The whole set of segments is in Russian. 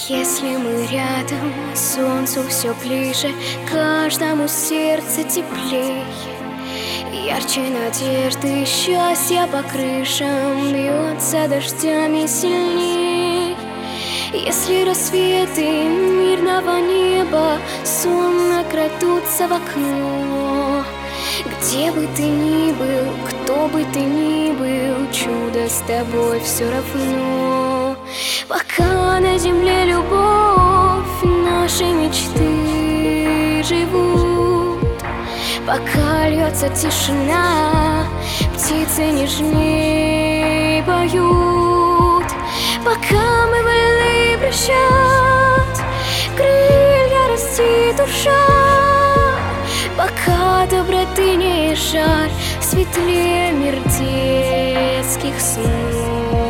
Если мы рядом, солнцу все ближе, каждому сердце теплей. Ярче надежды, счастья по крышам бьется дождями сильней. Если рассветы мирного неба сонно крадутся в окно, где бы ты ни был, кто бы ты ни был, чудо с тобой все равно. Пока на земле любовь, наши мечты живут. Пока льется тишина, птицы нежней поют. Пока мы вольны прощать, крылья растит душа. Пока доброты не жар, светлее мир детских снов.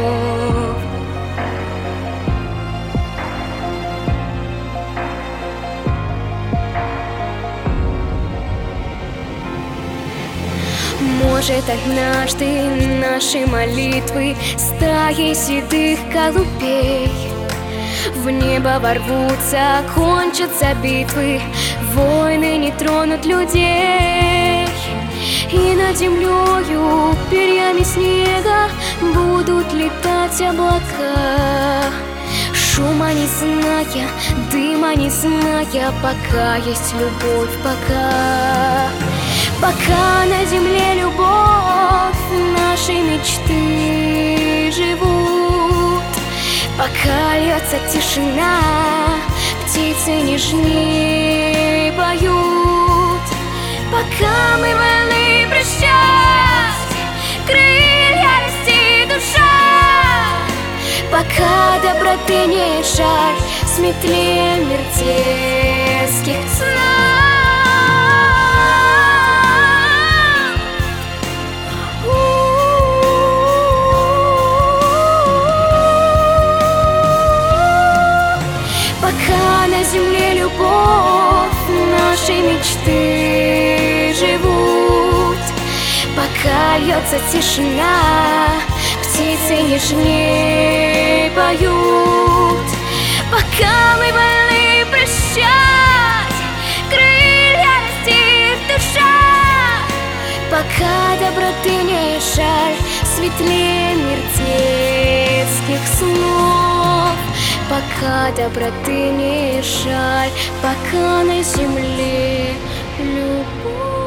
Может, однажды наши молитвы стаи седых голубей в небо ворвутся, кончатся битвы, войны не тронут людей. И над землею перьями снега будут летать облака, шума не зная, дыма не зная, пока есть любовь, пока на земле любовь, наши мечты живут. Пока льется тишина, птицы нежней поют. Пока мы вольны прощать, крылья растит душа. Пока доброты не жаль, светлее мир детских снов. Пока на земле любовь, наши мечты живут. Пока льется тишина, птицы нежней поют. Пока мы вольны прощать, крылья растит душа. Пока доброты не жаль, светлее мир детских снов. Пока доброты не жаль, пока на земле любовь.